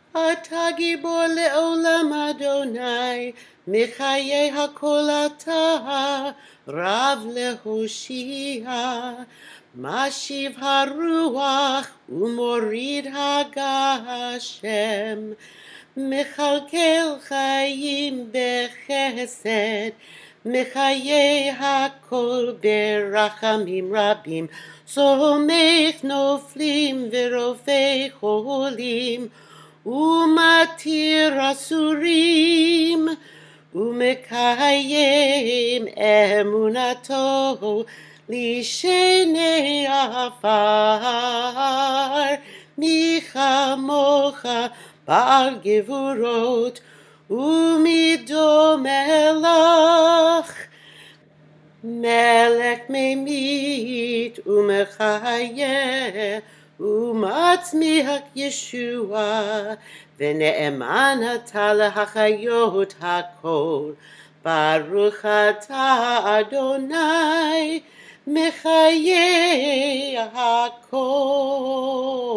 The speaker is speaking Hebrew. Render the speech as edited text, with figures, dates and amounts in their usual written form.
אתה גיבור לעולם אדוני, מחיי הכל אתה רב להושיע. משיב הרוח ומוריד הגשם, מכלכל חיים בחסד, מחיי הכל ברחמים רבים, סומך נופלים ורופא חולים, ומתיר אסורים, ומקיים אמונתו לשני עפר. מי כמוך בעל גבורות ומידו מלך, מלך ממית ומחיה ומצמיח ישועה, ונאמן אתה להחיות הכל. ברוך אתה אדוני מחיי הכל.